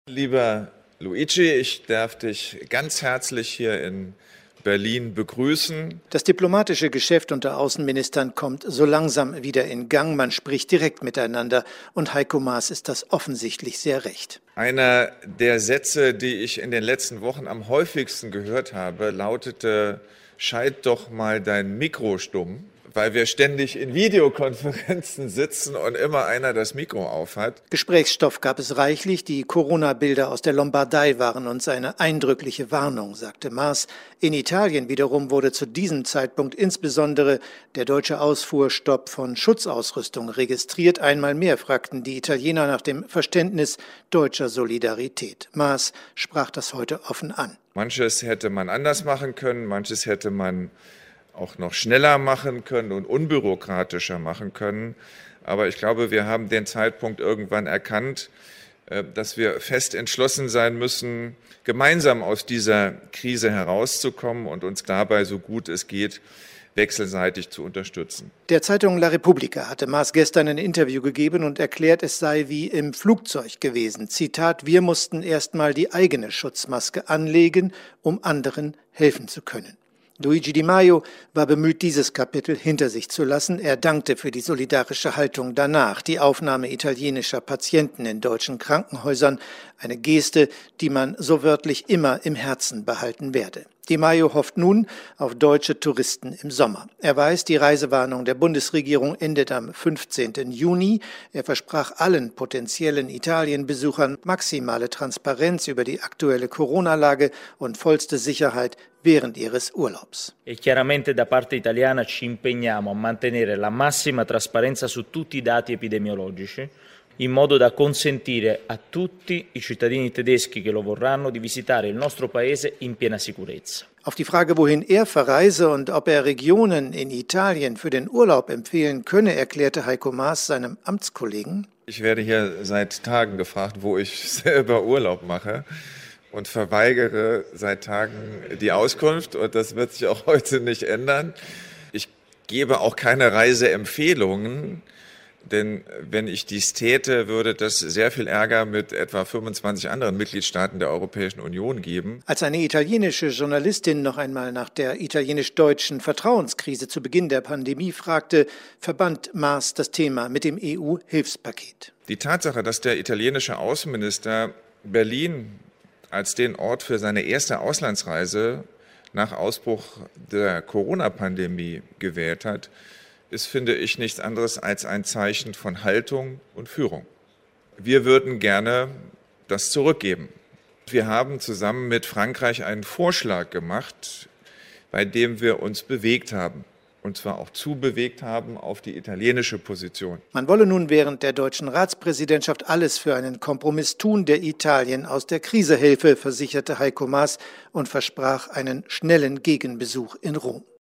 Lieber Luigi, ich darf dich ganz herzlich hier in Berlin begrüßen. Das diplomatische Geschäft unter Außenministern kommt so langsam wieder in Gang. Man spricht direkt miteinander und Heiko Maas ist das offensichtlich sehr recht. Einer der Sätze, die ich in den letzten Wochen am häufigsten gehört habe, lautete: Schalt doch mal dein Mikro stumm, weil wir ständig in Videokonferenzen sitzen und immer einer das Mikro aufhat. Gesprächsstoff gab es reichlich. Die Corona-Bilder aus der Lombardei waren uns eine eindrückliche Warnung, sagte Maas. In Italien wiederum wurde zu diesem Zeitpunkt insbesondere der deutsche Ausfuhrstopp von Schutzausrüstung registriert. Einmal mehr fragten die Italiener nach dem Verständnis deutscher Solidarität. Maas sprach das heute offen an. Manches hätte man anders machen können, manches hätte man auch noch schneller machen können und unbürokratischer machen können. Aber ich glaube, wir haben den Zeitpunkt irgendwann erkannt, dass wir fest entschlossen sein müssen, gemeinsam aus dieser Krise herauszukommen und uns dabei, so gut es geht, wechselseitig zu unterstützen. Der Zeitung La Repubblica hatte Maas gestern ein Interview gegeben und erklärt, es sei wie im Flugzeug gewesen. Zitat: Wir mussten erst mal die eigene Schutzmaske anlegen, um anderen helfen zu können. Luigi Di Maio war bemüht, dieses Kapitel hinter sich zu lassen. Er dankte für die solidarische Haltung danach, die Aufnahme italienischer Patienten in deutschen Krankenhäusern, eine Geste, die man so wörtlich immer im Herzen behalten werde. Di Maio hofft nun auf deutsche Touristen im Sommer. Er weiß, die Reisewarnung der Bundesregierung endet am 15. Juni. Er versprach allen potenziellen Italienbesuchern maximale Transparenz über die aktuelle Corona-Lage und vollste Sicherheit während ihres Urlaubs. E chiaramente da parte italiana ci impegniamo a mantenere la massima trasparenza su tutti i dati epidemiologici, in modo da consentire a tutti i cittadini tedeschi che lo vorranno di visitare il nostro paese in piena sicurezza. Auf die Frage, wohin er verreise und ob er Regionen in Italien für den Urlaub empfehlen könne, erklärte Heiko Maas seinem Amtskollegen: Ich werde hier seit Tagen gefragt, wo ich selber Urlaub mache, und verweigere seit Tagen die Auskunft, und das wird sich auch heute nicht ändern. Ich gebe auch keine Reiseempfehlungen, denn wenn ich dies täte, würde das sehr viel Ärger mit etwa 25 anderen Mitgliedstaaten der Europäischen Union geben. Als eine italienische Journalistin noch einmal nach der italienisch-deutschen Vertrauenskrise zu Beginn der Pandemie fragte, verband Maas das Thema mit dem EU-Hilfspaket. Die Tatsache, dass der italienische Außenminister Berlin als den Ort für seine erste Auslandsreise nach Ausbruch der Corona-Pandemie gewählt hat, ist, finde ich, nichts anderes als ein Zeichen von Haltung und Führung. Wir würden gerne das zurückgeben. Wir haben zusammen mit Frankreich einen Vorschlag gemacht, bei dem wir uns bewegt haben. Und zwar auch zubewegt haben auf die italienische Position. Man wolle nun während der deutschen Ratspräsidentschaft alles für einen Kompromiss tun, der Italien aus der Krise helfe, versicherte Heiko Maas und versprach einen schnellen Gegenbesuch in Rom.